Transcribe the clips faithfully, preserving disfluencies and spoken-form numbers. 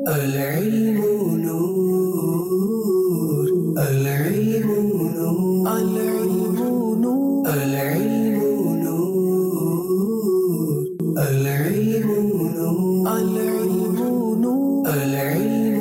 العلم نور العلم نور العلم نور العلم نور العلم نور العلم نور العلم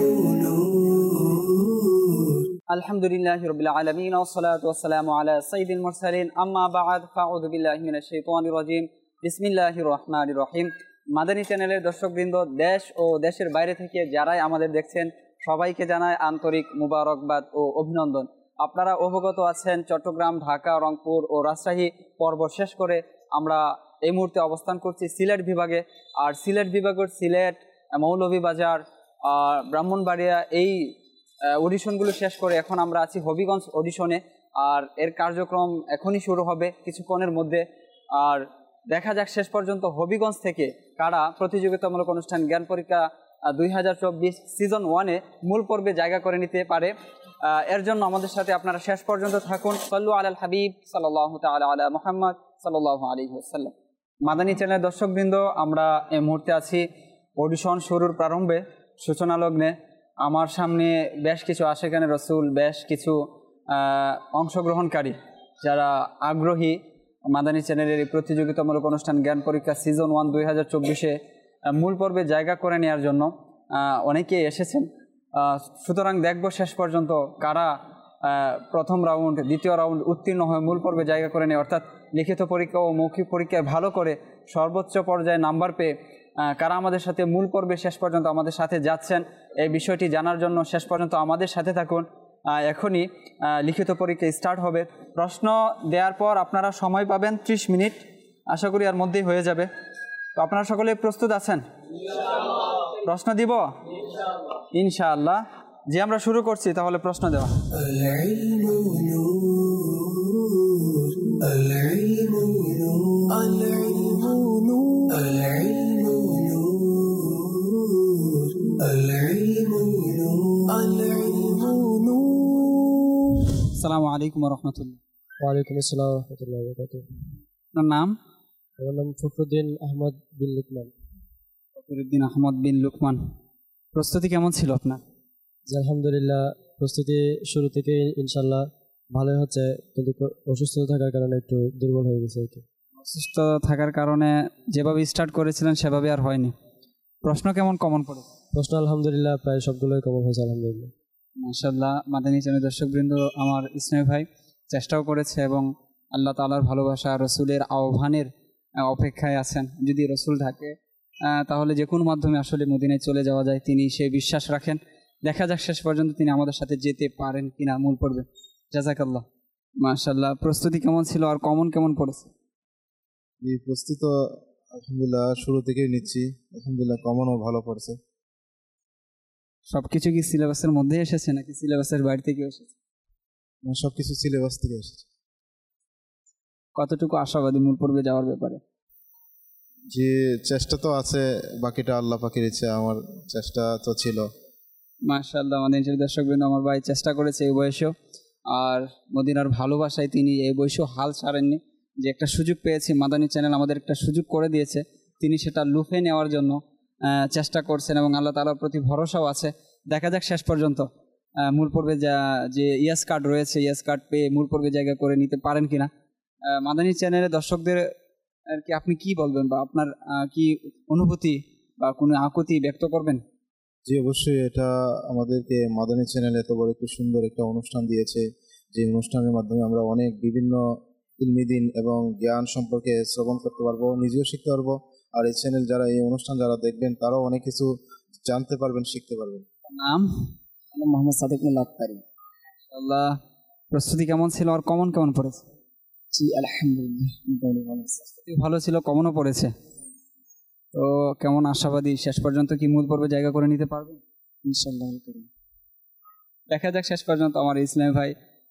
نور الحمد لله رب العالمين والصلاة والسلام على سيد المرسلين أما بعد فأعوذ بالله من الشيطان الرجيم بسم الله الرحمن الرحيم মাদানী চ্যানেলের দর্শকবৃন্দ দেশ ও দেশের বাইরে থেকে যারাই আমাদের দেখছেন সবাইকে জানাই আন্তরিক মুবারকবাদ ও অভিনন্দন। আপনারা অবগত আছেন চট্টগ্রাম, ঢাকা, রংপুর ও রাজশাহী পর্ব শেষ করে আমরা এই মুহূর্তে অবস্থান করছি সিলেট বিভাগে। আর সিলেট বিভাগের সিলেট, মৌলভীবাজার, ব্রাহ্মণবাড়িয়া এই অডিশনগুলো শেষ করে এখন আমরা আছি হবিগঞ্জ অডিশনে। আর এর কার্যক্রম এখনই শুরু হবে কিছুক্ষণের মধ্যে। আর দেখা যাক শেষ পর্যন্ত হবিগঞ্জ থেকে কারা প্রতিযোগিতামূলক অনুষ্ঠান জ্ঞান পরীক্ষা দুই হাজার চব্বিশ সিজন ওয়ানে মূল পর্বে জায়গা করে নিতে পারে। এর জন্য আমাদের সাথে আপনারা শেষ পর্যন্ত থাকুন। সাল্লু আলাল হাবিব সাল্লাল্লাহু তাআলা আলা মুহাম্মদ সাল্লাল্লাহু আলাইহি ওয়াসাল্লাম। মাদানী চ্যানেলের দর্শকবৃন্দ, আমরা এই মুহূর্তে আছি অডিশন শুরুর প্রারম্ভে, সূচনা লগ্নে। আমার সামনে বেশ কিছু আশিকানে রসুল, বেশ কিছু অংশগ্রহণকারী যারা আগ্রহী মাদানী চ্যানেলের এই প্রতিযোগিতামূলক অনুষ্ঠান জ্ঞান পরীক্ষা সিজন ওয়ান দুই হাজার চব্বিশে মূল পর্বে জায়গা করে নেওয়ার জন্য অনেকেই এসেছেন। সুতরাং দেখব শেষ পর্যন্ত কারা প্রথম রাউন্ড, দ্বিতীয় রাউন্ড উত্তীর্ণ হয়ে মূল পর্বে জায়গা করে নেয়, অর্থাৎ লিখিত পরীক্ষা ও মৌখিক পরীক্ষায় ভালো করে সর্বোচ্চ পর্যায়ে নাম্বার পেয়ে কারা আমাদের সাথে মূল পর্বে শেষ পর্যন্ত আমাদের সাথে যাচ্ছেন। এই বিষয়টি জানার জন্য শেষ পর্যন্ত আমাদের সাথে থাকুন। এখনই লিখিত পরীক্ষা স্টার্ট হবে। প্রশ্ন দেওয়ার পর আপনারা সময় পাবেন ত্রিশ মিনিট, আশা করি এর মধ্যেই হয়ে যাবে। তো আপনারা সকলে প্রস্তুত আছেন? প্রশ্ন দিব ইনশাআল্লাহ। যে আমরা শুরু করছি তাহলে প্রশ্ন দেওয়া। আসসালামু আলাইকুম ওয়া রাহমাতুল্লাহ। ওয়া আলাইকুম আসসালাম ওয়া রাহমাতুল্লাহি ওয়া বারাকাতুহু। আপনার নাম? আমার নাম ফখরুদ্দিন আহমদ বিন লুকমান। ফখরুদ্দিন আহমদ বিন লুকমান। প্রস্তুতি কেমন ছিল আপনার? জি আলহামদুলিল্লাহ, প্রস্তুতি শুরু থেকে ইনশাআল্লাহ ভালোই হচ্ছে, কিন্তু অসুস্থ থাকার কারণে একটু দুর্বল হয়ে গেছে। অসুস্থ থাকার কারণে যেভাবে স্টার্ট করেছিলেন সেভাবে আর হয়নি। প্রশ্ন কেমন কমন পড়ে? প্রশ্ন আলহামদুলিল্লাহ প্রায় সবগুলোই কমন হয়েছে আলহামদুলিল্লাহ। মাশাআল্লাহ। মাদানী চ্যানেল দর্শকবৃন্দ আমার ইসমাইল ভাই চেষ্টাও করেছে এবং আল্লাহ তাআলার ভালোবাসা, রসুলের আহ্বানের অপেক্ষায় আছেন। যদি রসুল থাকে তাহলে যে কোনো মাধ্যমে আসলে মদিনায় চলে যাওয়া যায়, তিনি সেই বিশ্বাস রাখেন। দেখা যাক শেষ পর্যন্ত তিনি আমাদের সাথে যেতে পারেন কিনা মূল পর্বে। জাযাকাল্লাহ। মাশাআল্লাহ। প্রস্তুতি কেমন ছিল আর কমন কেমন পড়েছে? এই প্রস্তুত আলহামদুলিল্লাহ শুরু থেকেই নিচ্ছি, আলহামদুলিল্লাহ কমনও ভালো পড়ছে। সবকিছু কি সিলেবাসের মধ্যে এসেছে নাকি সিলেবাসের বাইরে থেকে এসেছে? না, সবকিছু সিলেবাস থেকে এসেছে। কতটুকু আশাবাদী মূল পর্বে যাওয়ার ব্যাপারে? যে চেষ্টা তো আছে, বাকিটা আল্লাহ পাকের ইচ্ছা। আমার চেষ্টা তো ছিল। মাশাআল্লাহ। আমাদের দর্শকবৃন্দ, আমার ভাই চেষ্টা করেছে এই বয়সেও, আর মদিনার ভালোবাসায় তিনি এই বয়সেও হাল ছাড়েননি। যে একটা সুযোগ পেয়েছি, মাদানী চ্যানেল আমাদের একটা সুযোগ করে দিয়েছে, তিনি সেটা লুফে নেওয়ার জন্য চেষ্টা করছেন এবং আল্লাহ তাআলার প্রতি ভরসাও আছে। দেখা যাক শেষ পর্যন্ত মূল পর্বে যা যে ইয়াস কার্ড রয়েছে, ইয়াস কার্ড পেয়ে মূল পর্বে জায়গা করে নিতে পারেন কিনা। মাদানী চ্যানেলের দর্শকদের আর কি আপনি কি বলবেন, বা আপনার কি অনুভূতি বা কোনো আকুতি ব্যক্ত করবেন? জি অবশ্যই, এটা আমাদেরকে মাদানী চ্যানেল এত বড় একটি সুন্দর একটা অনুষ্ঠান দিয়েছে, যে অনুষ্ঠানের মাধ্যমে আমরা অনেক বিভিন্ন ইলমি দিন এবং জ্ঞান সম্পর্কে শ্রবণ করতে পারবো, নিজেও শিখতে পারবো। আর এই চ্যানেল যারা, এই অনুষ্ঠান যারা দেখবেন, তারাও অনেক কিছু জানতে পারবেন, শিখতে পারবেন। নাম? মোহাম্মদ সাদিক মোল্লা আক্তারি। আল্লাহ। প্রস্তুতি কেমন ছিল আর কমন কেমন পড়েছে? জি আলহামদুলিল্লাহ ভালো ছিল, কমনও পড়েছে। তো কেমন আশাবাদী, শেষ পর্যন্ত কি মূল পর্বে জায়গা করে নিতে পারবেন? ইনশাআল্লাহ। দেখা যাক শেষ পর্যন্ত। আমার ইসলাম ভাই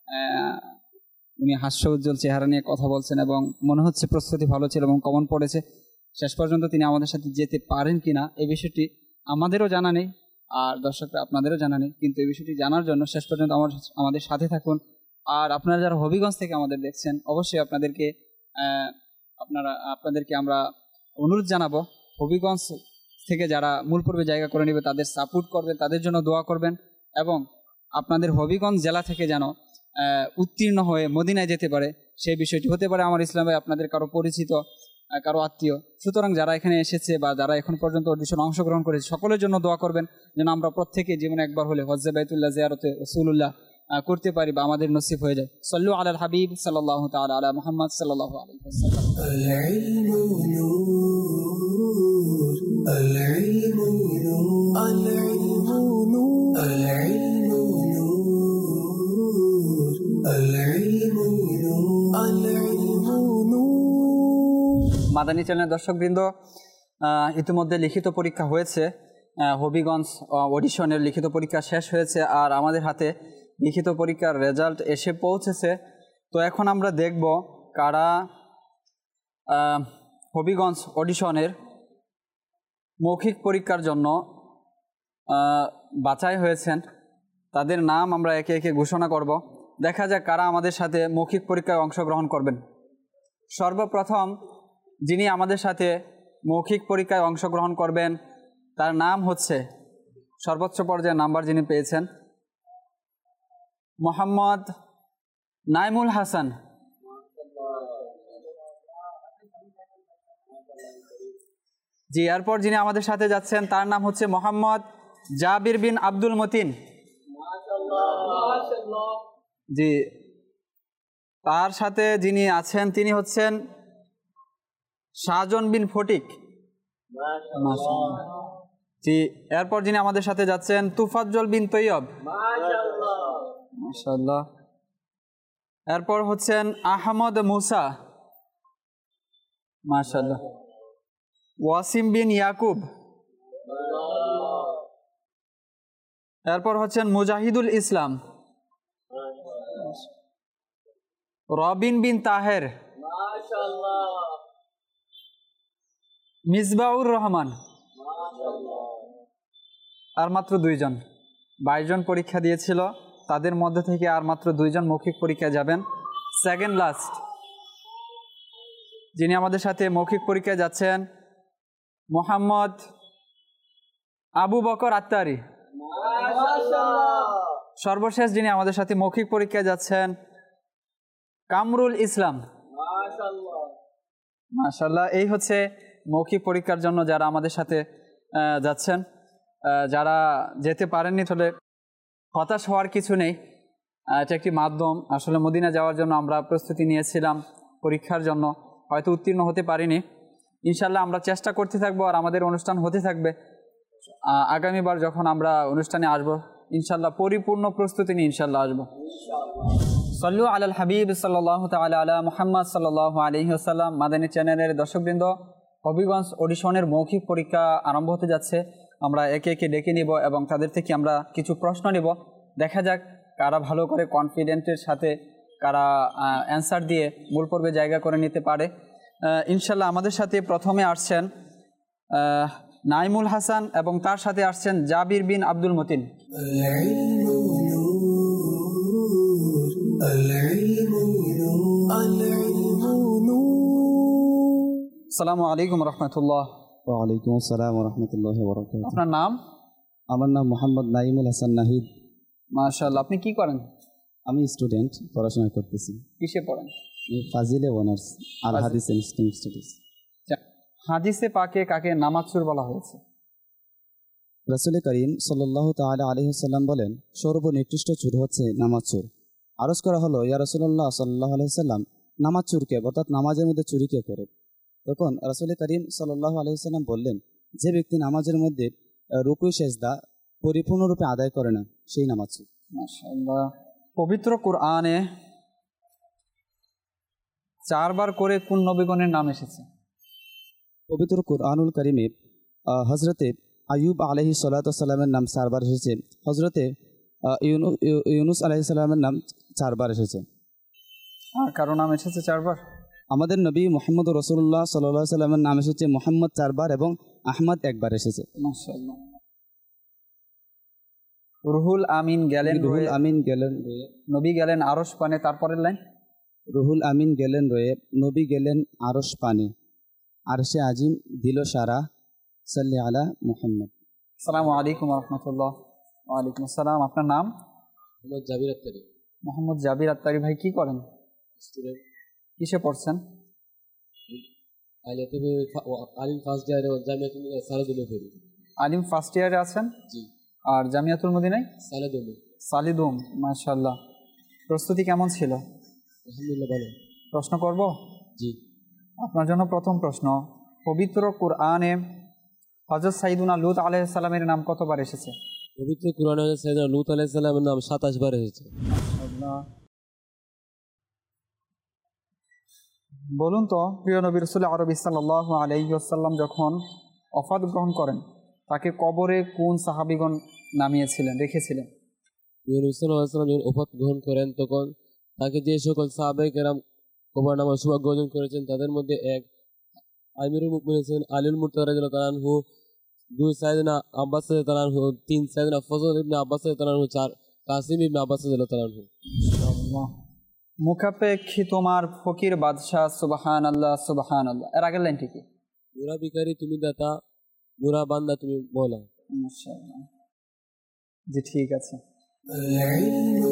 উনি হাস্য উজ্জ্বল চেহারা নিয়ে কথা বলছেন এবং মনে হচ্ছে প্রস্তুতি ভালো ছিল এবং কমন পড়েছে। শেষ পর্যন্ত তিনি আমাদের সাথে যেতে পারেন কিনা এই বিষয়টি আমাদেরও জানা নেই, আর দর্শকরা আপনাদেরও জানা নেই। কিন্তু এই বিষয়টি জানার জন্য শেষ পর্যন্ত আমার আমাদের সাথে থাকুন। আর আপনারা যারা হবিগঞ্জ থেকে আমাদের দেখছেন, অবশ্যই আপনাদেরকে আপনারা আপনাদেরকে আমরা অনুরোধ জানাবো, হবিগঞ্জ থেকে যারা মূল পর্বে জায়গা করে নেবে তাদের সাপোর্ট করবেন, তাদের জন্য দোয়া করবেন এবং আপনাদের হবিগঞ্জ জেলা থেকে যেন উত্তীর্ণ হয়ে মদিনায় যেতে পারে সেই বিষয়টি হতে পারে আমার ইসলাম ভাই আপনাদের কারো পরিচিত, কারো আত্মীয়। সুতরাং যারা এখানে এসেছে বা যারা এখন পর্যন্ত অডিশনে অংশগ্রহণ করেছে সকলের জন্য দোয়া করবেন যেন আমরা প্রত্যেকে জীবনে একবার হলে হজ্জে বাইতুল্লাহ জিয়ারতে রাসূলুল্লাহ করতে পারি বা আমাদের নসিব হয়ে যায়। সাল্লু আলাল হাবিব সাল্লাল্লাহু তাআলা আলা মুহাম্মদ সাল্লাল্লাহু আলাইহি ওয়াসাল্লাম। العلم نور العلم نور العلم نور العلم نور العلم نور العلم نور মাদানী চ্যানেলের দর্শকবৃন্দ, ইতিমধ্যে লিখিত পরীক্ষা হয়েছে, হবিগঞ্জ অডিশনের লিখিত পরীক্ষা শেষ হয়েছে আর আমাদের হাতে লিখিত পরীক্ষার রেজাল্ট এসে পৌঁছেছে। তো এখন আমরা দেখব কারা হবিগঞ্জ অডিশনের মৌখিক পরীক্ষার জন্য বাছাই হয়েছেন, তাদের নাম আমরা একে একে ঘোষণা করব। দেখা যাক কারা আমাদের সাথে মৌখিক পরীক্ষায় অংশগ্রহণ করবেন। সর্বপ্রথম যিনি আমাদের সাথে মৌখিক পরীক্ষায় অংশগ্রহণ করবেন তার নাম হচ্ছে, সর্বোচ্চ পর্যায়ের নাম্বার যিনি পেয়েছেন, মোহাম্মদ নাইমুল হাসান। জি, এরপর যিনি আমাদের সাথে যাচ্ছেন তার নাম হচ্ছে মোহাম্মদ জাবির বিন আব্দুল মতিন। জি, তার সাথে যিনি আছেন তিনি হচ্ছেন শাহজন বিন ফটিক। জি, এরপর যিনি আমাদের সাথে যাচ্ছেন তুফাজ্জল বিন তৈয়ব। মাশাআল্লাহ। এরপর হচ্ছেন আহমদ মুসা। মাশাআল্লাহ। ওয়াসিম বিন ইয়াকুব। এরপর হচ্ছেন মুজাহিদুল ইসলাম। রবিন বিন তাহের। মিসবাউর রহমান। আর মাত্র দুইজন, বাইশ জন পরীক্ষা দিয়েছিল, তাদের মধ্যে থেকে আর মাত্র দুইজন মৌখিক পরীক্ষায় যাবেন। সেকেন্ড লাস্ট যিনি আমাদের সাথে মৌখিক পরীক্ষায় যাচ্ছেন মোহাম্মদ আবু বকর আত্তারি। সর্বশেষ যিনি আমাদের সাথে মৌখিক পরীক্ষায় যাচ্ছেন কামরুল ইসলাম। মাশাআল্লাহ। এই হচ্ছে মৌখিক পরীক্ষার জন্য যারা আমাদের সাথে যাচ্ছেন। যারা যেতে পারেননি তাহলে হতাশ হওয়ার কিছু নেই, এটা একটি মাধ্যম। আসলে মদিনা যাওয়ার জন্য আমরা প্রস্তুতি নিয়েছিলাম, পরীক্ষার জন্য হয়তো উত্তীর্ণ হতে পারিনি। ইনশাল্লাহ আমরা চেষ্টা করতে থাকবো আর আমাদের অনুষ্ঠান হতে থাকবে। আগামীবার যখন আমরা অনুষ্ঠানে আসব ইনশাল্লাহ পরিপূর্ণ প্রস্তুতি নিয়ে ইনশাল্লাহ আসবো। সাল্লু আলাল হাবিব সাল্লাল্লাহু তাআলা আলা মুহাম্মদ সাল্লাল্লাহু আলাইহি ওয়াসাল্লাম। মাদানী চ্যানেলের দর্শকবৃন্দ, হবিগঞ্জ অডিশনের মৌখিক পরীক্ষা আরম্ভ হতে যাচ্ছে। আমরা একে একে ডেকে নিব এবং তাদের থেকে আমরা কিছু প্রশ্ন নেব। দেখা যাক কারা ভালো করে কনফিডেন্টের সাথে কারা অ্যান্সার দিয়ে মূল পর্বে জায়গা করে নিতে পারে। ইনশাল্লাহ আমাদের সাথে প্রথমে আসছেন নাইমুল হাসান এবং তার সাথে আসছেন জাবির বিন আব্দুল মতিন। আসসালামু আলাইকুম রহমতুল্লাহ। ওয়ালাইকুম আসসালাম রহমতুল্লাহ বরকাতুহু। আপনার নাম? আমার নাম মোহাম্মদ নাইমুল হাসান নাহিদ। মাশাআল্লাহ। আপনি কি করেন? আমি স্টুডেন্ট, পড়াশোনা করতেছি। কিসে পড়েন? ফাজিলে অনার্স আল হাদিস এন্ড ইসলামিক স্টাডিজ। হাদিসে পাকে কাকে নামাজ চোর বলা হয়েছে? রাসূল করিম সাল্লাল্লাহু তাআলা আলাইহি ওয়াসাল্লাম বলেন, সর্বনিকৃষ্ট চোর হচ্ছে নামাজ চোর। আরজ করা হলো, ইয়া রাসূলুল্লাহ সাল্লাল্লাহু আলাইহি ওয়াসাল্লাম, নামাজ চোরকে অর্থাৎ নামাজের মধ্যে চুরি কে করে? তখন রাসূল করিম সাল্লাল্লাহু আলাইহি ওয়াসাল্লাম বললেন, যে ব্যক্তি নামাজের মধ্যে রুকু সেজদা পরিপূর্ণরূপে আদায় করে না সেই নামাজ চোর। মাশাআল্লাহ। পবিত্র কুরআনে চারবার করে কোন নবীগণের নাম এসেছে? পবিত্র কুরআনুল কারিমে হজরতে আইয়ুব আলাইহিস সালাতু ওয়াস সালামের নাম চারবার এসেছে, হজরতে ইউনুস আলাইহিস সালামের নাম চারবার এসেছে। আর কারো নাম এসেছে চারবার? আমাদের নবী মুহাম্মদ রাসূলুল্লাহ সাল্লাল্লাহু আলাইহি সাল্লামের নাম এসেছে মুহাম্মদ চারবার এবং আহমদ একবার এসেছে। মাশাআল্লাহ। রুহুল আমিন গেলেন রুহুল আমিন গেলেন নবী গেলেন আরশ পানে, তারপরের লাইন? রুহুল আমিন গেলেন রয়ে, নবী গেলেন আরশ পানে, আরশে আজিম দিল সারা, সাল্লি আলা মুহাম্মদ। আসসালামু আলাইকুম রহমতুল্লাহ। ওয়ালাইকুম আসসালাম। আপনার নাম? মোহাম্মদ জাবির আত্তারি। মোহাম্মদ জাবির আত্তারি ভাই, কি করেন? স্টুডেন্ট। কিসে পড়ছেন? আলিয়াতে আলিম ফার্স্ট ইয়ারে জামিয়াতুল সালেদুমে পড়ি। আলিম ফার্স্ট ইয়ারে আছেন? জি। আর জামিয়াতুল মদিনায়? সালেদুমে। সালিদুম, মাশাআল্লাহ। প্রস্তুতি কেমন ছিল? আলহামদুলিল্লাহ ভালো। প্রশ্ন করব? জি। আপনার জন্য প্রথম প্রশ্ন, পবিত্র কুরআনে হযরত সাইয়্যিদুনা লূত আলাইহিস সালামের নাম কতবার এসেছে? পবিত্র কুরআনে সাইয়্যিদুনা লূত আলাইহিস সালামের নাম সাতাশ বার এসেছে। মাশাআল্লাহ। বলুন তো, প্রিয় নবী রাসূল আরবি সাল্লাল্লাহু আলাইহি ওয়াসাল্লাম যখন ওফাত গ্রহণ করেন, তাকে কবরে কোন সাহাবীগণ নামিয়েছিলেন, রেখেছিলেন? প্রিয় নবী সাল্লাল্লাহু আলাইহি ওয়াসাল্লাম যখন ওফাত গ্রহণ করেন, তখন তাকে যে সকল সাহাবায়ে কেরাম কবর নামার সৌভাগ্য অর্জন করেছেন, তাদের মধ্যে এক আমিরুল মুমিনিন ছিলেন আলীল মুরতাযা রাদিয়াল্লাহু তাআলা আনহু, দুই সাইয়েদনা আব্বাস রাদিয়াল্লাহু তাআলা আনহু, তিন সাইয়েদনা ফজল ইবনে আব্বাস রাদিয়াল্লাহু তাআলা আনহু, চার কাসিম ইবনে আব্বাস রাদিয়াল্লাহু তাআলা আনহু। আল্লাহ। মুখাপেক্ষী তোমার ফকির বাদশাহ, সুবহানাল্লাহ সুবহানাল্লাহ, এর আগের লাইনটি কি? মুরা ভিখারি তুমি দাতা, মুরা বান্দা তুমি মওলা। মাশাআল্লাহ। জি, ঠিক আছে। العلم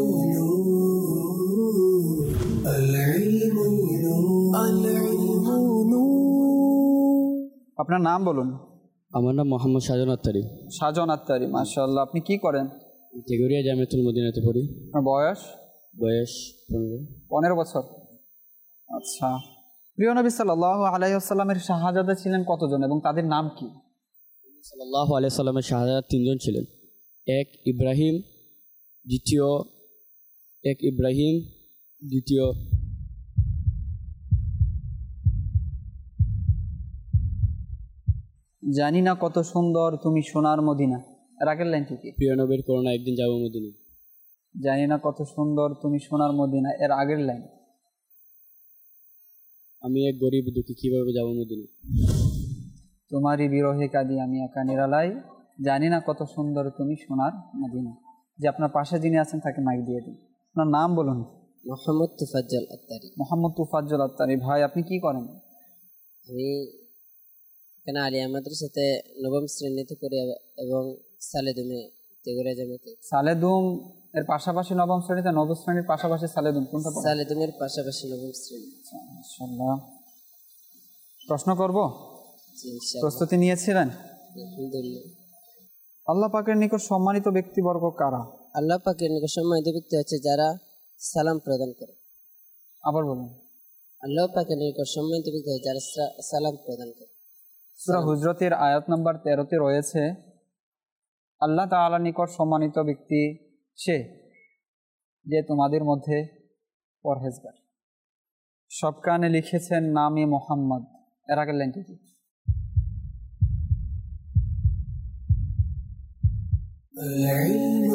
نور العلم نور العلم نور আপনার নাম বলুন। আমার নাম মোহাম্মদ সাজন আত্তারি। সাজন আত্তারি, মাশাআল্লাহ। আপনি কি করেন? তেগুরিয়া জামিয়াতুল মদিনাতে পড়ি। আপনার বয়স? বয়স পনেরো। পনেরো বছর। আচ্ছা। প্রিয় নবী সাল্লাল্লাহু আলাইহি ওয়াসাল্লামের শাহজাদা ছিলেন কতজন এবং তাদের নাম কি? সাল্লাল্লাহু আলাইহি সাল্লামের শাহজাদা তিনজন ছিলেন। এক ইব্রাহিম, দ্বিতীয় এক ইব্রাহিম দ্বিতীয় জানি না কত সুন্দর তুমি সোনার মদিনা, এর আগের লাইনটি কি? প্রিয় নবীর করোনা একদিন যাব মদিনা। জানি না কত সুন্দর তুমি সোনার মদিনা, এর আগের লাইন? আমি এক গরিব দুঃখী কিভাবে যাব মদিনা। তোমারই বিরহে কাঁদি আমি একা নিরালাই, জানি না কত সুন্দর তুমি সোনার মদিনা। যে আপনার পাশে যিনি আছেন তাকে মাইক দিয়ে দিন। আপনার নাম বলুন। মোহাম্মদ তুফাজ্জল আত্তারি। মোহাম্মদ তুফাজ্জল আত্তারি ভাই, আপনি কি করেন? আমি এখানে আলিয়া মাদ্রাসাতে নবম শ্রেণীতে পড়ি এবং সালেদুমে তেগুরিয়া জামিয়াতে। সালেদুম এর পাশাপাশি নবম শ্রেণীতে, নবম শ্রেণীর পাশাপাশি সালেদুম, কোনটা পড়েন? সালেদুমের পাশাপাশি নবম শ্রেণী। মাশাআল্লাহ। প্রশ্ন করব? জি, ইনশাআল্লাহ। প্রস্তুতি নিয়েছিলেন? আলহামদুলিল্লাহ। আল্লাহ পাকের নিকট সম্মানিত ব্যক্তিবর্গ কারা? আল্লাহ পাকের নিকট সম্মানিত ব্যক্তি হচ্ছে যারা সালাম প্রদান করে। আবার বলুন। আল্লাহ পাকের নিকট সম্মানিত ব্যক্তি হচ্ছে যারা সা- সালাম প্রদান করে। সূরা হুজরাতের আয়াত নাম্বার তেরোতে রয়েছে, আল্লাহ তাআলার নিকট সম্মানিত ব্যক্তি সে যে তোমাদের মধ্যে পরহেজগার। সব কানে লিখেছেন নামে মোহাম্মদ, এর আগের লাইনটি কি? العلم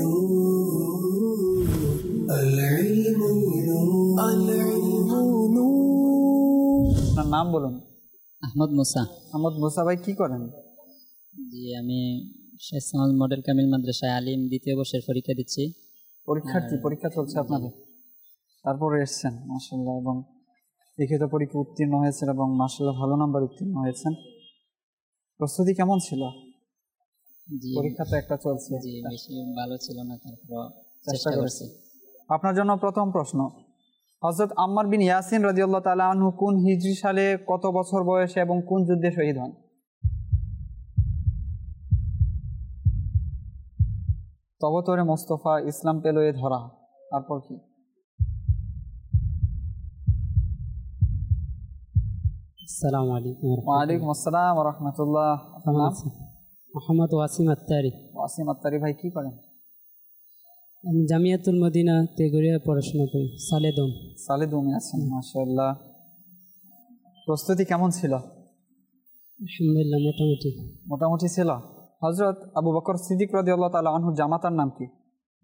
نور العلم نور العلم نور আপনার নাম বলুন। আহমদ মুসা। আহমদ মুসা ভাই, কি করেন? জি, আমি শেখ সামাল মডেল কামিল মাদ্রাসায় আলিম দ্বিতীয় বর্ষের পরীক্ষা দিচ্ছি। পরীক্ষার্থী, পরীক্ষা চলছে আপনাদের, তারপরে এসছেন মাশাআল্লাহ, এবং লিখিত পরীক্ষা উত্তীর্ণ হয়েছেন এবং মাশাআল্লাহ ভালো নাম্বার উত্তীর্ণ হয়েছেন। প্রস্তুতি কেমন ছিল? জি, পরীক্ষা তো একটা চলছে, জি বেশি ভালো ছিল না, তারপর চেষ্টা চেষ্টা করেছি। করছি। আপনার জন্য প্রথম প্রশ্ন, হযরত আম্মার বিন ইয়াসিন রাদিয়াল্লাহু তাআলা আনহু কোন হিজরি সালে কত বছর বয়সে এবং কোন যুদ্ধে শহীদ হন? তবতরে মোস্তফা ইসলাম পেল এ ধরা, তারপর কি? আসসালামু আলাইকুম। ওয়ালাইকুম আসসালাম ওয়া রাহমাতুল্লাহ। আপনার নাম? মোহাম্মদ ওয়াসিম আত্তারি। ওয়াসিম আত্তারি ভাই, কি করেন? আমি জামিয়াতুল মদিনা তেগুরিয়া পড়াশোনা করি, সালেদম। সালেদুমে আছেন, মাশাআল্লাহ। প্রস্তুতি কেমন ছিল? আলহামদুলিল্লাহ, মোটামুটি। মোটামুটি ছিল। হযরত আবু বকর সিদ্দিক রাদিয়াল্লাহু তাআলা আনহুর জামাতার নাম কি?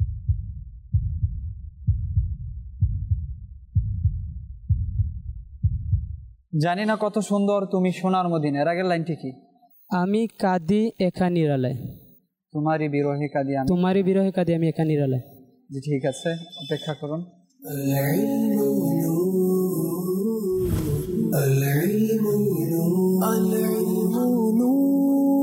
জানি না কত সুন্দর তুমি সোনার মদিনা, এর আগের লাইনটি কি? আমি কাঁদি একা নিরালায়, তোমারই বিরহে কাঁদি আমি। তোমারই বিরহে কাঁদি আমি একা নিরালায়। জি, ঠিক আছে, অপেক্ষা করুন। العلم نور العلم نور العلم نور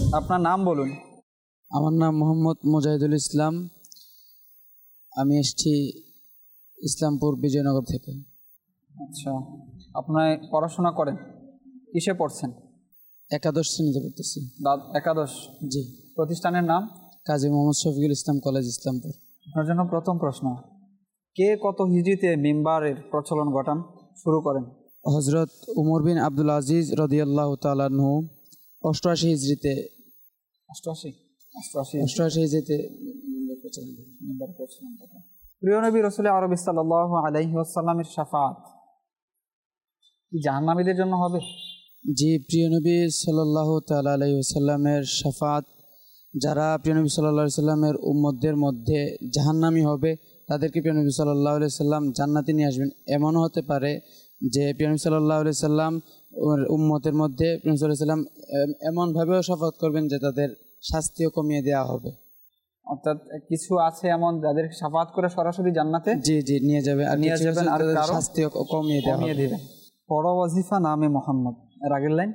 আপনার নাম বলুন। আমার নাম মোহাম্মদ মুজাহিদুল ইসলাম, আমি এসছি ইসলামপুর বিজয়নগর থেকে। আচ্ছা, আপনার পড়াশোনা করেন, কিসে পড়ছেন? একাদশ শ্রেণীতে পড়তেছি। দাদ একাদশ। জি। প্রতিষ্ঠানের নাম? কাজী মোহাম্মদ শফিকুল ইসলাম কলেজ, ইসলামপুর। আপনার জন্য প্রথম প্রশ্ন, কে কত হিজরিতে মিম্বারের প্রচলন ঘটান শুরু করেন? হজরত উমর বিন আব্দুল আজিজ রাদিয়াল্লাহু তাআলা আনহু অষ্টআশি হিজরিতে অষ্টআশি অষ্টআশি অষ্টআশি হিজরিতে মিম্বারের প্রচলন ঘটান। প্রিয় নবী রাসূল আরবি সাল্লাল্লাহু আলাইহি ওয়াসাল্লামের শাফাআত কি জাহান্নামীদের জন্য হবে? জি, প্রিয় নবী সাল্লাল্লাহু তাআলা আলাইহি ওয়াসাল্লামের শাফাআত যারা প্রিয় নবী সাল্লাল্লাহু আলাইহি সাল্লামের উম্মতদের মধ্যে জাহান্নামী হবে তাদেরকে প্রিয় নবী সাল্লাল্লাহু আলাইহি সাল্লাম জান্নাতে নিয়ে আসবেন। এমনও হতে পারে যে প্রিয় নবী সাল্লাল্লাহু আলাইহি সাল্লাম উম্মতের মধ্যে প্রিয় নবী সাল্লাল্লাহু আলাইহি সাল্লাম এমনভাবেও শাফাআত করবেন যে তাদের শাস্তিও কমিয়ে দেওয়া হবে। অর্থাৎ কিছু আছে এমন যাদের শাফাআত করে সরাসরি জান্নাতে জি জি নিয়ে যাবে, আর নিয়ে যাবেন, আর কারো শাস্তিও কমিয়ে দেওয়া হবে। পর ওয়াজিফা নামে মোহাম্মদ, এর আগের লাইন?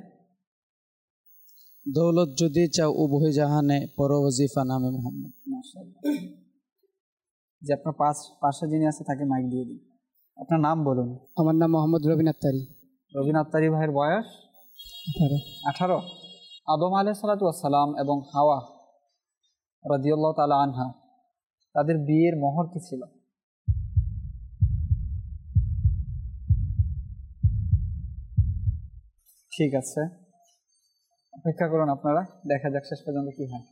দৌলত যদি চাও উভয় জাহানে, পর ওয়াজিফা নামে মোহাম্মদ। মাশাআল্লাহ। যে আপনার পাশ পাশে যিনি আছে তাকে মাইক দিয়ে দিন। আপনার নাম বলুন। আমার নাম মোহাম্মদ রবিন আত্তারি। রবিন আত্তারি ভাইয়ের বয়স আঠারো। আঠারো। আদম আলাইহিস সালাতু ওয়াস সালাম এবং হাওয়া রাদিয়াল্লাহু তাআলা আনহা তাদের বিয়ের মোহর কি ছিল? ঠিক আছে, অপেক্ষা করুন আপনারা, দেখা যাক শেষ পর্যন্ত কি হয়।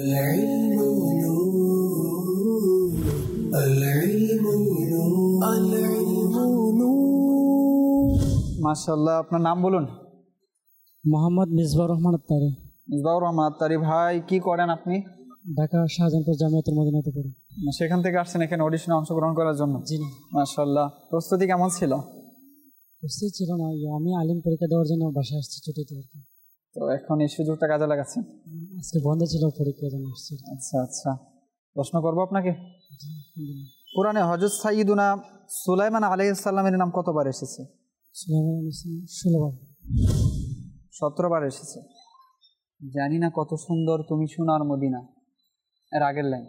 মাশাআল্লাহ। আপনার নাম বলুন। মোহাম্মদ মিসবাউর রহমান আত্তারি। মিসবাউর রহমান আত্তারি ভাই, কি করেন আপনি? ঢাকা শাহজাহানপুর জামিয়াতুল মদিনাতে পড়ি। সেখান থেকে আসছেন এখানে অডিশনে অংশগ্রহণ করার জন্য? জি। মাশাআল্লাহ। প্রস্তুতি কেমন ছিল? প্রস্তুতি ছিল না, আমি আলিম পরীক্ষা দেওয়ার জন্য বাসায় আসছি ছুটিতে। তো এখন এই সুযোগটা কাজে লাগাচ্ছেন? আজকে বন্ধ ছিল, পরীক্ষার জন্য আসছি। আচ্ছা আচ্ছা, প্রশ্ন করবো আপনাকে। কোরআনে হযরত সাইয়্যিদুনা সুলাইমান আলাইহিস সালামের নাম কতবার এসেছে? ষোলো বার। সতেরো বার এসেছে। জানি না কত সুন্দর তুমি সোনার মদিনা, এর আগের লাইন?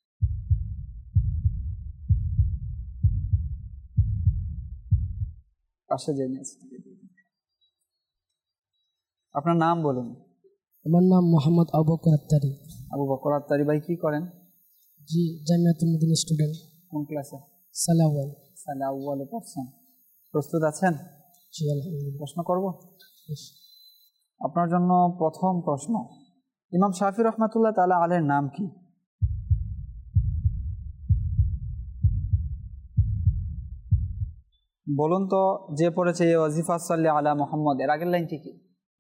পাশে জেনে আছে। আপনার নাম বলুন। আমার নাম মোহাম্মদ আবু বকর আত্তারি। আবু বকর আত্তারি ভাই, কি করেন? জি, জামিয়াতুল মদিনা স্টুডেন্ট। কোন ক্লাসে? সালে আউয়াল। সালে আউয়ালে পড়ছেন। প্রস্তুত আছেন? জি আলহামদুলিল্লাহ। প্রশ্ন করব আপনার জন্য। প্রথম প্রশ্ন, ইমাম শাফি রহমাতুল্লাহ তাআলা আলাইহির নাম কি? বলুন তো, যে পড়েছে এই ওয়াজিফা সাল্লি আলা মুহাম্মদ, এর আগের লাইনটি কি?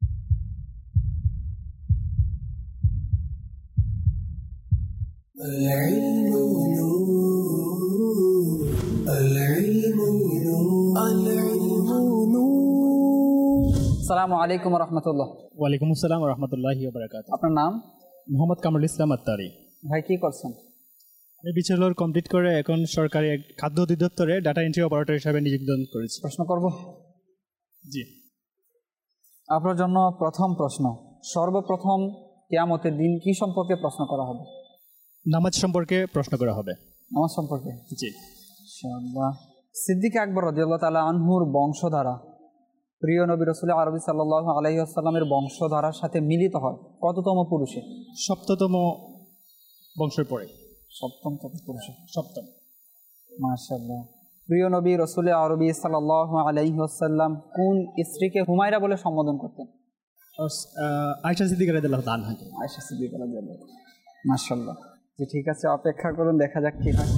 আসসালামু আলাইকুম ওয়া রাহমাতুল্লাহ। ওয়ালাইকুম আসসালাম ওয়া রাহমাতুল্লাহি ওয়া বারাকাতুহু। আপনার নাম? মোহাম্মদ কামরুল ইসলাম আত্তারি। ভাই, কি করছেন? আমি বিচেলর কমপ্লিট করে এখন সরকারি খাদ্য অধিদপ্তরে ডাটা এন্ট্রি অপারেটর হিসেবে নিযুক্ত করেছি। প্রশ্ন করব? জি। আপনার জন্য প্রথম প্রশ্ন, সর্বপ্রথম কিয়ামতের দিন কি সম্পর্কে প্রশ্ন করা হবে? নামাজ সম্পর্কে প্রশ্ন করা হবে। নামাজ সম্পর্কে? জি। ইনশাআল্লাহ। সিদ্দিক আকবর রাদিয়াল্লাহু তাআলা আনহুর বংশধারা প্রিয় নবী রাসূল আরবি সাল্লাল্লাহু আলাইহি ওয়াসাল্লামের বংশধারার সাথে মিলিত হয় কততম পুরুষে? সপ্ততম বংশের পরে। সপ্তম পুরুষে? সপ্তম। মাশাআল্লাহ। প্রিয় নবী রাসূল আরবি সাল্লাল্লাহু আলাইহি ওয়াসাল্লাম কোন স্ত্রীকে হুমায়রা বলে সম্বোধন করতেন? আয়েশা সিদ্দিকা রাদিয়াল্লাহু তাআলা। আয়েশা সিদ্দিকা রাদিয়াল্লাহু। মাশাআল্লাহ। জি, ঠিক আছে, অপেক্ষা করুন, দেখা যাক কি হয়।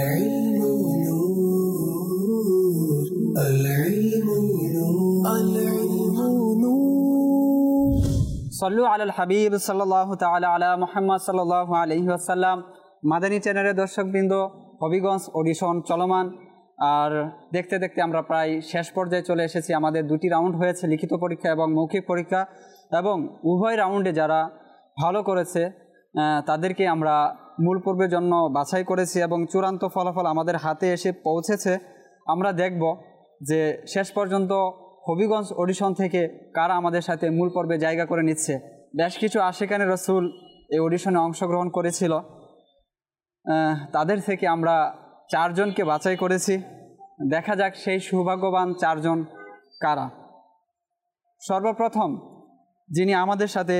সাল্লু আলাল হাবিব সাল্লাল্লাহু তাআলা আলা মুহাম্মদ সাল্লাল্লাহু আলাইহি ওয়াসাল্লাম। মাদানী চ্যানেলের দর্শকবৃন্দ, হবিগঞ্জ অডিশন চলমান, আর দেখতে দেখতে আমরা প্রায় শেষ পর্যায়ে চলে এসেছি। আমাদের দুটি রাউন্ড হয়েছে, লিখিত পরীক্ষা এবং মৌখিক পরীক্ষা, এবং উভয় রাউন্ডে যারা ভালো করেছে তাদেরকে আমরা মূল পর্বের জন্য বাছাই করেছি এবং চূড়ান্ত ফলাফল আমাদের হাতে এসে পৌঁছেছে। আমরা দেখব যে শেষ পর্যন্ত হবিগঞ্জ অডিশন থেকে কারা আমাদের সাথে মূল পর্বে জায়গা করে নিচ্ছে। বেশ কিছু আশিকানে রসুল এই অডিশনে অংশগ্রহণ করেছিল। তাদের থেকে আমরা চারজনকে বাছাই করেছি। দেখা যাক সেই সৌভাগ্যবান চারজন কারা। সর্বপ্রথম যিনি আমাদের সাথে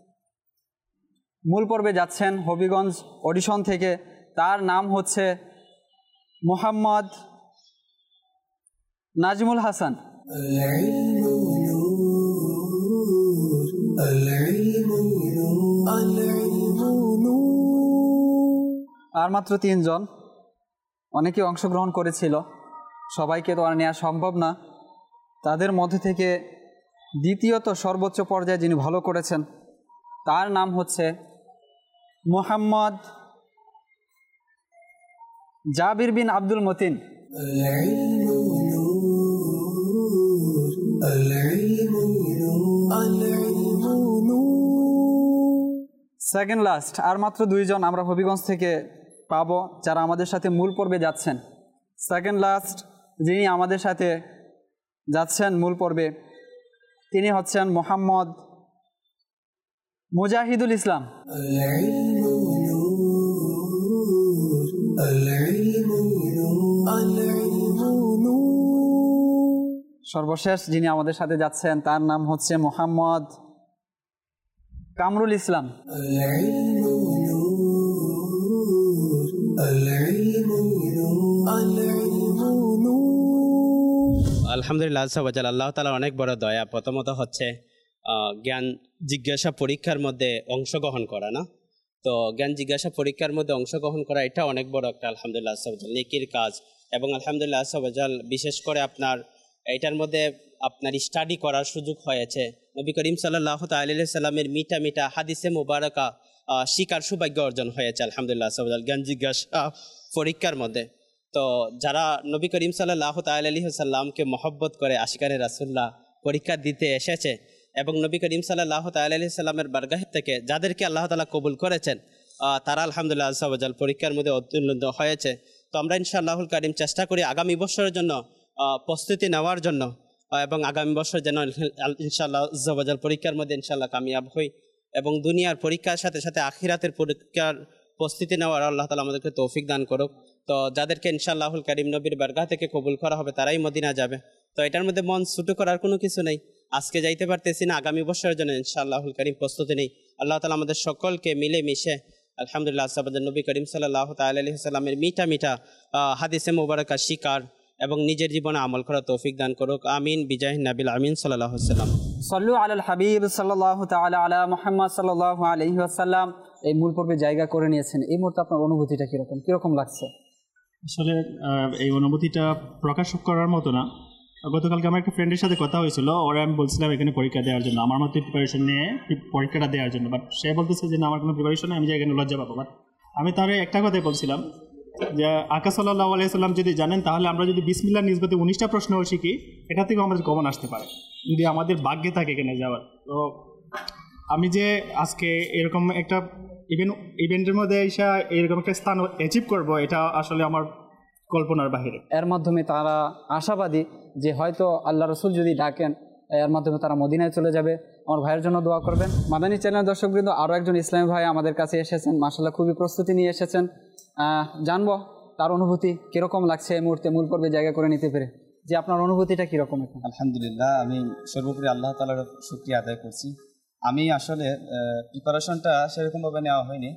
মূল পর্বে যাচ্ছেন হবিগঞ্জ অডিশন থেকে, তার নাম হচ্ছে মোহাম্মদ নাজমুল হাসান। আর মাত্র তিনজন, অনেকে অংশগ্রহণ করেছিল, সবাইকে তো আর নেওয়া সম্ভব না। তাদের মধ্যে থেকে দ্বিতীয়ত সর্বোচ্চ পর্যায়ে যিনি ভালো করেছেন তার নাম হচ্ছে মোহাম্মদ জাবির বিন আব্দুল মতিন। সেকেন্ড লাস্ট আর মাত্র দুইজন আমরা হবিগঞ্জ থেকে পাবো যারা আমাদের সাথে মূল পর্বে যাচ্ছেন। সেকেন্ড লাস্ট যিনি আমাদের সাথে যাচ্ছেন মূল পর্বে তিনি হচ্ছেন মোহাম্মদ মুজাহিদুল ইসলাম। সর্বশেষ যিনি আমাদের সাথে যাচ্ছেন তার নাম হচ্ছে মোহাম্মদ কামরুল ইসলাম। আলহামদুলিল্লাহ, আল্লাহ তাআলার অনেক বড় দয়া। প্রথমত হচ্ছে জ্ঞান জিজ্ঞাসা পরীক্ষার মধ্যে অংশগ্রহণ করা, না তো জ্ঞান জিজ্ঞাসা পরীক্ষার মধ্যে অংশগ্রহণ করা এটা অনেক বড় একটা আলহামদুলিল্লাহ নেকির কাজ। এবং আলহামদুলিল্লাহ বিশেষ করে আপনার এটার মধ্যে আপনার স্টাডি করার সুযোগ হয়েছে। নবী করিম সাল্লাল্লাহু তাআলা আলাইহি সাল্লামের মিঠা মিঠা হাদিসে মুবারাকা শিকার সৌভাগ্য অর্জন হয়েছে আলহামদুলিল্লাহ জ্ঞান জিজ্ঞাসা পরীক্ষার মধ্যে। তো যারা নবী করিম সাল্লাল্লাহু তাআলা আলাইহি সাল্লামকে মহব্বত করে আশিকানে রাসূলুল্লাহ পরীক্ষা দিতে এসেছে এবং নবী করিম সাল্লাল্লাহু তাআলা আলাইহি সাল্লামের বারগাহ থেকে যাদেরকে আল্লাহ তাআলা কবুল করেছেন তারা আলহামদুলিল্লাহ আযza পরীক্ষার মধ্যে উত্তীর্ণ হয়েছে। তো আমরা ইনশাআল্লাহুল কারীম চেষ্টা করি আগামী বছরের জন্য প্রস্তুতি নেওয়ার জন্য এবং আগামী বছর যেন ইনশাআল্লাহ আযza পরীক্ষার মধ্যে ইনশাআল্লাহ কামিয়াব হই এবং দুনিয়ার পরীক্ষার সাথে সাথে আখিরাতের পরীক্ষার প্রস্তুতি নেওয়ার আল্লাহ তাআলা আমাদেরকে তৌফিক দান করুক। তো যাদেরকে ইনশাআল্লাহুল কারীম নবীর বারগাহ থেকে কবুল করা হবে তারাই মদিনা যাবে। তো এটার মধ্যে মন ছোট করার কোনো কিছু নেই। আজকে যাইতে পারতেছি না, আগামী বছরের জন্য ইনশাআল্লাহুল কারীম প্রস্তুতি নেই। আল্লাহ তাআলা আমাদের সকলকে মিলে মিশে আলহামদুলিল্লাহ সাবাদের নবী করিম সাল্লাল্লাহু তাআলা আলাইহি সাল্লামের মিঠা মিঠা হাদিসে মুবারাকা শিকার এবং নিজের জীবনে আমল করার তৌফিক দান করুক। আমিন বিজাহি নবিল আমিন সাল্লাল্লাহু আলাইহি ওয়াসাল্লাম। সাল্লু আলাল হাবিব সাল্লাল্লাহু তাআলা আলা মুহাম্মদ সাল্লাল্লাহু আলাইহি ওয়াসাল্লাম। এই মূল পর্বে জায়গা করে নিয়েছেন, এই মুহূর্তে আপনার অনুভূতিটা কিরকম কিরকম লাগছে? আসলে এই অনুভূতিটা প্রকাশ করার মতো না। গতকালকে আমার একটা ফ্রেন্ডের সাথে কথা হয়েছিল, ওরা আমি বলছিলাম এখানে পরীক্ষা দেওয়ার জন্য, আমার মতো প্রিপারেশন নিয়ে পরীক্ষাটা দেওয়ার জন্য, বাট সে বলতেছে যে না আমার কোনো প্রিপারেশন নেই, আমি যে এখানে লজ্জা পাবো। বাট আমি তার একটা কথাই বলছিলাম যে আকা সাল্লাল্লাহু আলাইহি সাল্লাম যদি জানেন তাহলে আমরা যদি বিসমিল্লাহর নিসবতে উনিশটা প্রশ্নও শিখি এটা থেকেও আমাদের কমন আসতে পারে যদি আমাদের ভাগ্যে থাকে এখানে যাওয়ার। তো আমি যে আজকে এরকম একটা ইভেন্ট ইভেন্টের মধ্যে এসে এরকম একটা স্থান অ্যাচিভ করবো এটা আসলে আমার কল্পনার বাহিরে। এর মাধ্যমে তারা আশাবাদী যে হয়তো আল্লাহ রসুল যদি ডাকেন এর মাধ্যমে তারা মদিনায় চলে যাবে। আমার ভাইয়ের জন্য দোয়া করবেন। মাদানী চ্যানেল দর্শকবৃন্দ, আরও একজন ইসলামী ভাই আমাদের কাছে এসেছেন, মাশাআল্লাহ খুবই প্রস্তুতি নিয়ে এসেছেন। জানবো তার অনুভূতি কীরকম লাগছে এই মুহূর্তে মূল পর্বে জায়গা করে নিতে পেরে। যে আপনার অনুভূতিটা কীরকম এখন? আলহামদুলিল্লাহ, আমি সর্বোপরি আল্লাহ তাআলার শুকরিয়া আদায় করছি। আমি আসলে প্রিপারেশনটা সেরকমভাবে নেওয়া হয়নি,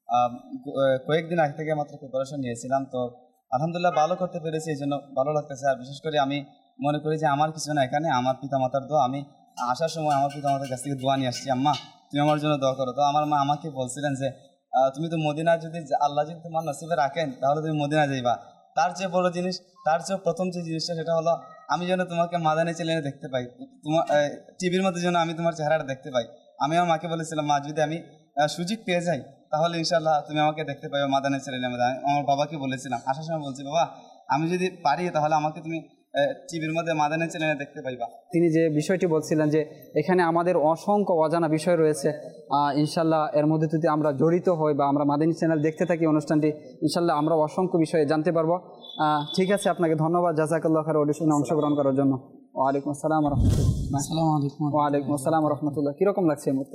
কয়েকদিন আগে থেকে মাত্র প্রিপারেশন নিয়েছিলাম। তো আলহামদুলিল্লাহ ভালো করতে পেরেছি, এই জন্য ভালো লাগতেছে। আর বিশেষ করে আমি মনে করি যে আমার কিছু না, এখানে আমার পিতা মাতার দোয়া। আমি আসার সময় আমার পিতা মাতার কাছ থেকে দোয়া নিয়ে আসছি, আম্মা তুমি আমার জন্য দোয়া করো। তো আমার মা আমাকে বলছিলেন যে তুমি তো মদিনা যদি আল্লাহ যদি তোমার নসিবে রাখেন তাহলে তুমি মদিনা যাইবা। তার চেয়ে বড় জিনিস, তার চেয়ে প্রথম যে জিনিসটা সেটা হলো আমি যেন তোমাকে মাদানী চ্যানেলে দেখতে পাই, তোমার টিভির মধ্যে যেন আমি তোমার চেহারাটা দেখতে পাই। আমি আমার মাকে বলেছিলাম মা যদি আমি সুযোগ পেয়ে যাই তাহলে ইনশাআল্লাহ তুমি আমাকে দেখতে পাই মাদানী চ্যানেলের মধ্যে। আমি আমার বাবাকে বলেছিলাম, আসার সময় বলছি বাবা আমি যদি পারি তাহলে আমাকে তুমি টিভির মধ্যে মাদানী চ্যানেলে দেখতে পাইবা। তিনি যে বিষয়টি বলছিলেন যে এখানে আমাদের অসংখ্য অজানা বিষয় রয়েছে, ইনশাল্লাহ এর মধ্যে যদি আমরা জড়িত হই বা আমরা মাদানী চ্যানেল দেখতে থাকি অনুষ্ঠানটি, ইনশাল্লাহ আমরা অসংখ্য বিষয়ে জানতে পারবো। ঠিক আছে, আপনাকে ধন্যবাদ জাযাকাল্লাহ খাইর অডিশনে অংশগ্রহণ করার জন্য। ওয়ালাইকুম আসসালাম রহমতুল্লাহ। ওয়ালাইকুম আসসালাম রহমতুল্লাহ। কীরকম লাগছে এই মুহূর্তে?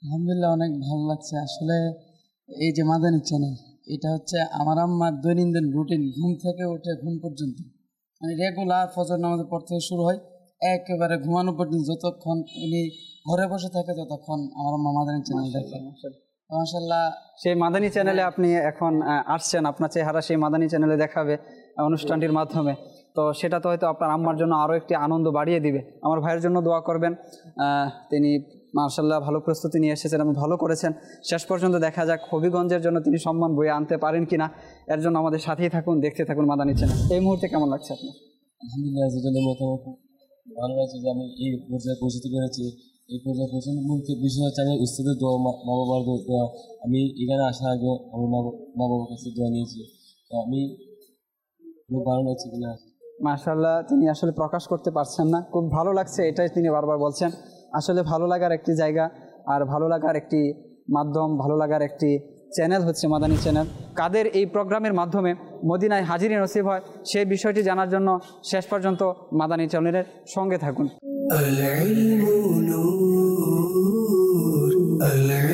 আলহামদুলিল্লাহ অনেক ভালো লাগছে। আসলে এই যে মাদানী চ্যানেল, এটা হচ্ছে আমার আম্মার দৈনন্দিন রুটিন, ঘুম থেকে উঠে ঘুম পর্যন্ত, মানে রেগুলার ফজর নামাজের পর থেকে শুরু হয় একেবারে ঘুমানো পর্যন্ত, যতক্ষণ উনি ঘরে বসে থাকে ততক্ষণ আমার আম্মা মাদানী চ্যানেল দেখে। মাশাআল্লাহ, সেই মাদানী চ্যানেলে আপনি এখন আহ, আসছেন, আপনার চেহারা সেই মাদানী চ্যানেলে দেখাবে আহ, অনুষ্ঠানটির মাধ্যমে। তো সেটা তো হয়তো আপনার আম্মার জন্য আরও একটি আনন্দ বাড়িয়ে দিবে। আমার ভাইয়ের জন্য দোয়া করবেন, আহ, তিনি মাশাআল্লাহ ভালো প্রস্তুতি নিয়ে এসেছেন এবং ভালো করেছেন। শেষ পর্যন্ত দেখা যাক হবিগঞ্জের জন্য তিনি সম্মান বয়ে আনতে পারেন কিনা। এর জন্য আমাদের সাথেই থাকুন, দেখতে থাকুন মাদানী চ্যানেল। এই মুহূর্তে কেমন লাগছে আপনার? আলহামদুলিল্লাহ, যদি মতামত ভালো লাগছে যে আমি এই পর্যায়ে পৌঁছতে পেরেছি। এই পর্যায়ে পৌঁছানোর মুহূর্তে বিষয় হচ্ছে আমি উস্তাদের দোয়া, মা বাবার দোয়া। আমি এখানে আসার আগে আমার মা মা বাবার কাছে দোয়া নিয়েছি। তো আমি খুব ভালো লাগছে কিনা। মাশাআল্লাহ, তিনি আসলে প্রকাশ করতে পারছেন না, খুব ভালো লাগছে এটাই তিনি বারবার বলছেন। আসলে ভালো লাগার একটি জায়গা আর ভালো লাগার একটি মাধ্যম, ভালো লাগার একটি চ্যানেল হচ্ছে মাদানী চ্যানেল। কাদের এই প্রোগ্রামের মাধ্যমে মদিনায় হাজিরি নসিব হয় সেই বিষয়টি জানার জন্য শেষ পর্যন্ত মাদানী চ্যানেলের সঙ্গে থাকুন। العلم نور العلم